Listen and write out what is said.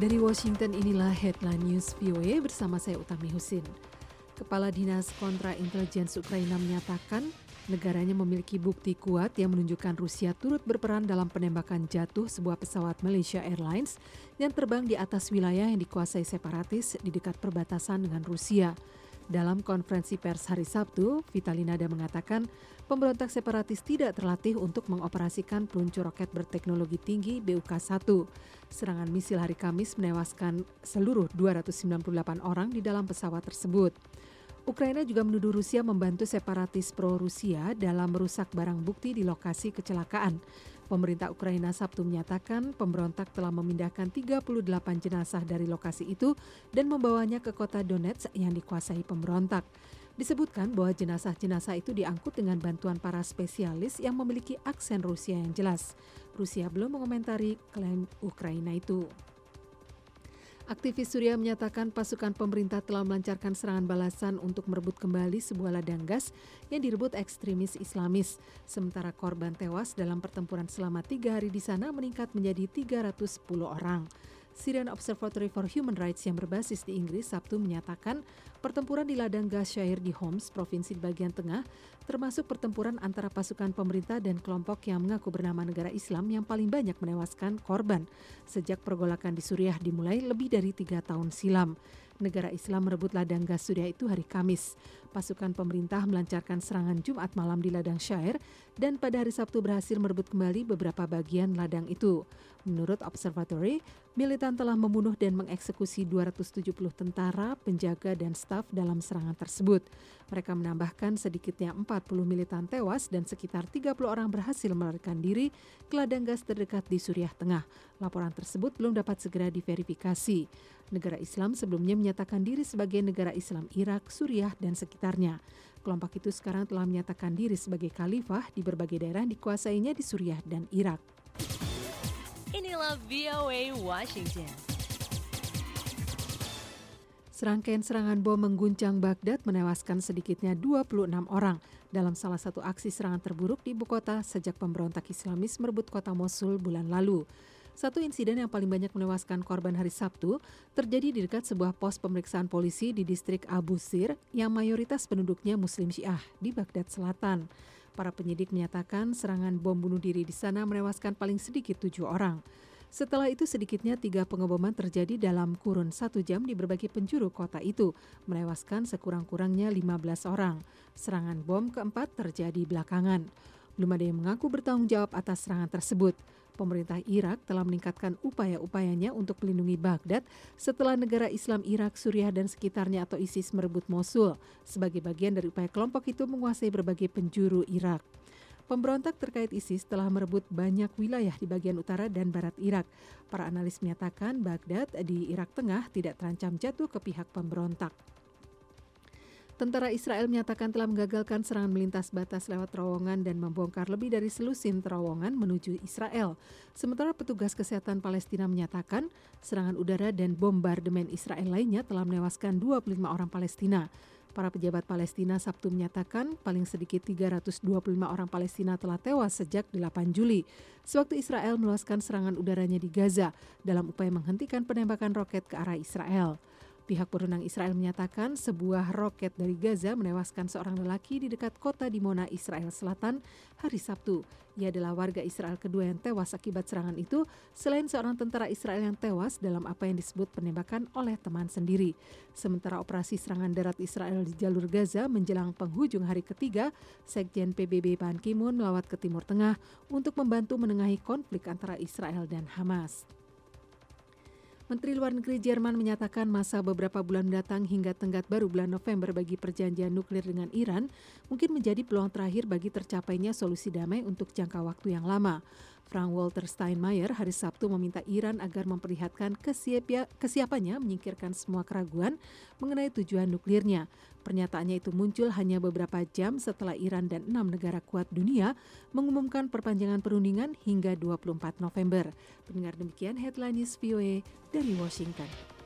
Dari Washington, inilah Headline News VOA bersama saya Utami Husin. Kepala Dinas Kontra-Intelijensi Ukraina menyatakan negaranya memiliki bukti kuat yang menunjukkan Rusia turut berperan dalam penembakan jatuh sebuah pesawat Malaysia Airlines yang terbang di atas wilayah yang dikuasai separatis di dekat perbatasan dengan Rusia. Dalam konferensi pers hari Sabtu, Vitaly Nada mengatakan pemberontak separatis tidak terlatih untuk mengoperasikan peluncur roket berteknologi tinggi BUK-1. Serangan misil hari Kamis menewaskan seluruh 298 orang di dalam pesawat tersebut. Ukraina juga menuduh Rusia membantu separatis pro-Rusia dalam merusak barang bukti di lokasi kecelakaan. Pemerintah Ukraina Sabtu menyatakan pemberontak telah memindahkan 38 jenazah dari lokasi itu dan membawanya ke kota Donetsk yang dikuasai pemberontak. Disebutkan bahwa jenazah-jenazah itu diangkut dengan bantuan para spesialis yang memiliki aksen Rusia yang jelas. Rusia belum mengomentari klaim Ukraina itu. Aktivis Suriah menyatakan pasukan pemerintah telah melancarkan serangan balasan untuk merebut kembali sebuah ladang gas yang direbut ekstremis Islamis. Sementara korban tewas dalam pertempuran selama 3 hari di sana meningkat menjadi 310 orang. Syrian Observatory for Human Rights yang berbasis di Inggris Sabtu menyatakan pertempuran di ladang gas Shire di Homs, provinsi di bagian tengah, termasuk pertempuran antara pasukan pemerintah dan kelompok yang mengaku bernama negara Islam yang paling banyak menewaskan korban sejak pergolakan di Suriah dimulai lebih dari 3 tahun silam. Negara Islam merebut ladang gas Suriah itu hari Kamis. Pasukan pemerintah melancarkan serangan Jumat malam di ladang Shire dan pada hari Sabtu berhasil merebut kembali beberapa bagian ladang itu. Menurut Observatory, militan telah membunuh dan mengeksekusi 270 tentara, penjaga, dan staf dalam serangan tersebut. Mereka menambahkan sedikitnya 40 militan tewas dan sekitar 30 orang berhasil melarikan diri ke ladang gas terdekat di Suriah Tengah. Laporan tersebut belum dapat segera diverifikasi. Negara Islam sebelumnya menyatakan diri sebagai negara Islam Irak, Suriah, dan sekitarnya. Kelompok itu sekarang telah menyatakan diri sebagai khalifah di berbagai daerah yang dikuasainya di Suriah dan Irak. Inilah VOA Washington. Serangkaian serangan bom mengguncang Baghdad menewaskan sedikitnya 26 orang dalam salah satu aksi serangan terburuk di ibu kota sejak pemberontak Islamis merebut kota Mosul bulan lalu. Satu insiden yang paling banyak menewaskan korban hari Sabtu terjadi di dekat sebuah pos pemeriksaan polisi di distrik Abu Sir yang mayoritas penduduknya Muslim Syiah di Baghdad Selatan. Para penyidik menyatakan serangan bom bunuh diri di sana menewaskan paling sedikit 7 orang. Setelah itu sedikitnya 3 pengeboman terjadi dalam kurun 1 jam di berbagai penjuru kota itu, menewaskan sekurang-kurangnya 15 orang. Serangan bom keempat terjadi belakangan. Belum ada yang mengaku bertanggung jawab atas serangan tersebut. Pemerintah Irak telah meningkatkan upaya-upayanya untuk melindungi Baghdad setelah negara Islam Irak, Suriah, dan sekitarnya atau ISIS merebut Mosul sebagai bagian dari upaya kelompok itu menguasai berbagai penjuru Irak. Pemberontak terkait ISIS telah merebut banyak wilayah di bagian utara dan barat Irak. Para analis menyatakan Baghdad di Irak Tengah tidak terancam jatuh ke pihak pemberontak. Tentara Israel menyatakan telah menggagalkan serangan melintas batas lewat terowongan dan membongkar lebih dari selusin terowongan menuju Israel. Sementara petugas kesehatan Palestina menyatakan serangan udara dan bombardemen Israel lainnya telah menewaskan 25 orang Palestina. Para pejabat Palestina Sabtu menyatakan paling sedikit 325 orang Palestina telah tewas sejak 8 Juli. Sewaktu Israel meluaskan serangan udaranya di Gaza dalam upaya menghentikan penembakan roket ke arah Israel. Pihak berwenang Israel menyatakan sebuah roket dari Gaza menewaskan seorang lelaki di dekat kota Dimona, Israel Selatan, hari Sabtu. Ia adalah warga Israel kedua yang tewas akibat serangan itu, selain seorang tentara Israel yang tewas dalam apa yang disebut penembakan oleh teman sendiri. Sementara operasi serangan darat Israel di jalur Gaza menjelang penghujung hari ketiga, Sekjen PBB Ban Ki-moon melawat ke Timur Tengah untuk membantu menengahi konflik antara Israel dan Hamas. Menteri Luar Negeri Jerman menyatakan masa beberapa bulan mendatang hingga tenggat baru bulan November bagi perjanjian nuklir dengan Iran mungkin menjadi peluang terakhir bagi tercapainya solusi damai untuk jangka waktu yang lama. Frank-Walter Steinmeier hari Sabtu meminta Iran agar memperlihatkan kesiapannya menyingkirkan semua keraguan mengenai tujuan nuklirnya. Pernyataannya itu muncul hanya beberapa jam setelah Iran dan 6 negara kuat dunia mengumumkan perpanjangan perundingan hingga 24 November. Pendengar, demikian Headline News VOA dari Washington.